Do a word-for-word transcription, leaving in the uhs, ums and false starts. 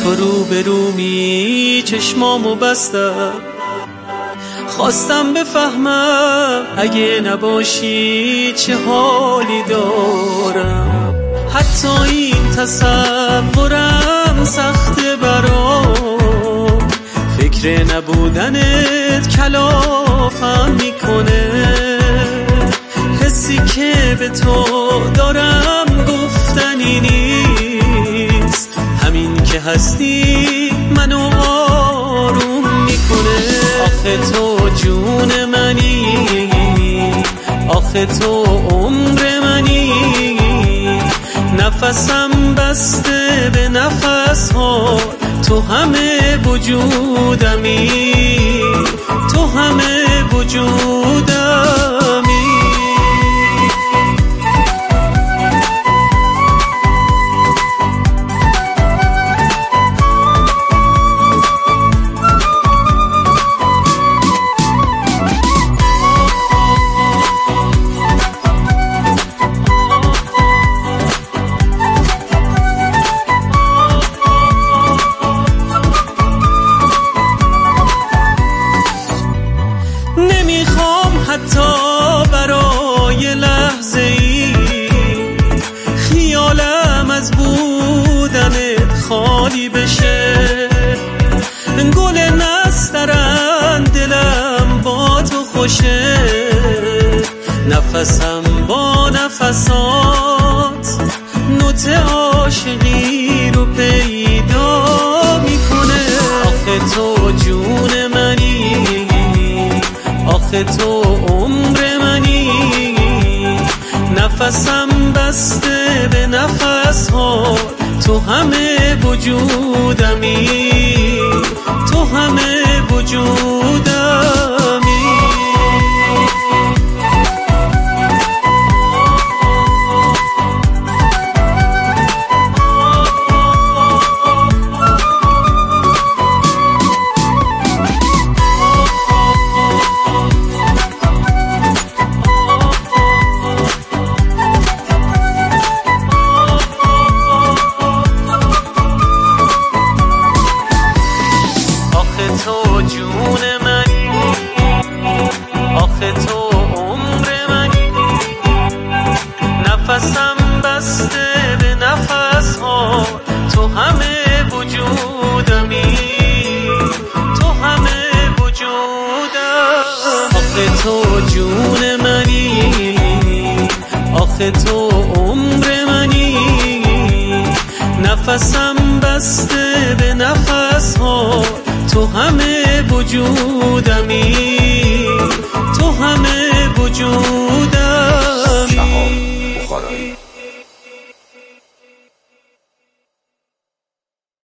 تو رو به رومی چشمامو بستم، خواستم بفهمم اگه نباشی چه حالی دارم. حتی این تصورم سخته برام، فکر نبودنت کلافم میکنه. حسی که به تو دارم گفتنی نیست، همین که هستی منو آروم میکنه. آخه تو جون منی، آخه تو عمر منی، نفسم بسته به نفس ها، تو همه وجودمی، تو همه وجودمی. نمیخوام حتی برای لحظه ای خیالم از بودنت خالی بشه. گل نسترن دلم با تو خوشه، نفسم با نفسات نوت عاشقی رو پیدا میکنه. آخه تو جون منی، آخه تو عمر منی، نفسم بسته به نفس ها، تو همه وجودمی، تو همه وجودمی. تو جون منی، آخه تو عمر منی، نفسم بسته به نفس ها، تو همه وجودمی، تو همه وجودم. آخه تو جون منی، آخه تو عمر منی، نفسم بسته به نفس ها، تو همه وجودمی، تو همه وجودمی.